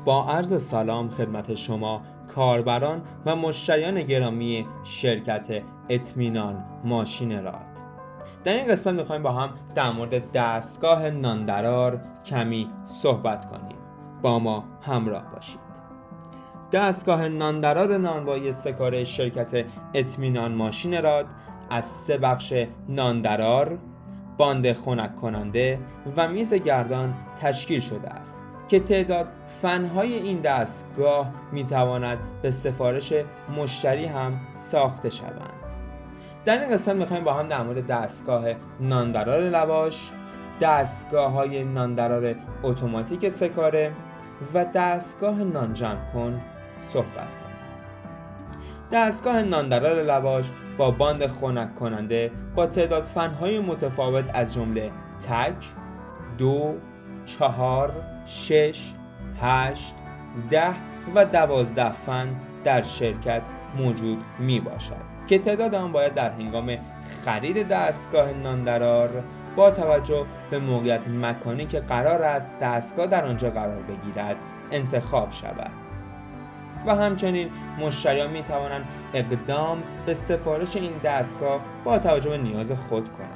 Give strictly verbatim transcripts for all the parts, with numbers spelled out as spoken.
با عرض سلام خدمت شما کاربران و مشتریان گرامی شرکت اطمینان ماشین راد. در این قسمت میخوایم با هم در مورد دستگاه ناندرار کمی صحبت کنیم. با ما همراه باشید. دستگاه ناندرار نانوایی سه کاره شرکت اطمینان ماشین راد از سه بخش ناندرار، باند خنک کننده و میز گردان تشکیل شده است که تعداد فنهای این دستگاه میتواند به سفارش مشتری هم ساخته شوند. در این قسمت میخوایم با هم در مورد دستگاه ناندرار لواش، دستگاه های ناندرار اتوماتیک سه کاره و دستگاه نان جمع کن صحبت کنیم. دستگاه ناندرار لواش با باند خنک کننده با تعداد فنهای متفاوت از جمله تک، دو، چهار، شش، هشت، ده و دوازده فن در شرکت موجود می باشد که تعداد آن باید در هنگام خرید دستگاه ناندرار با توجه به موقعیت مکانی که قرار است دستگاه در آنجا قرار بگیرد انتخاب شود و همچنین مشتریان می توانند اقدام به سفارش این دستگاه با توجه به نیاز خود کنند.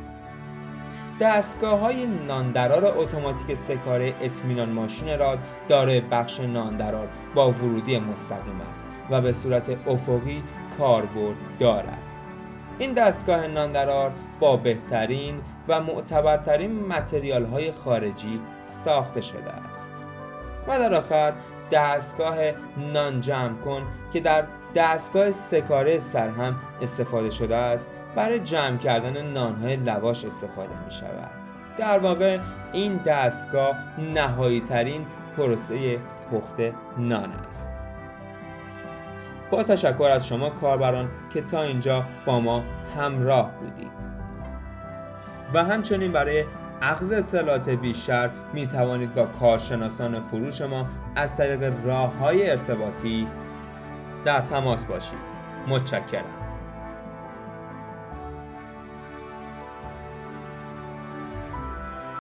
دستگاه های ناندرار اتوماتیک سه کاره اطمینان ماشین راد دارای بخش ناندرار با ورودی مستقیم است و به صورت افقی کاربرد دارد. این دستگاه ناندرار با بهترین و معتبرترین متریال های خارجی ساخته شده است. و در آخر دستگاه نان جمع کن که در دستگاه سه کاره سرهم استفاده شده است برای جمع کردن نانهای لواش استفاده می شود. در واقع این دستگاه نهایی ترین پروسه پخت نان است. با تشکر از شما کاربران که تا اینجا با ما همراه بودید و همچنین برای اخذ اطلاعات بیشتر می توانید با کارشناسان فروش ما از طریق راه‌های ارتباطی در تماس باشید. متشکرم.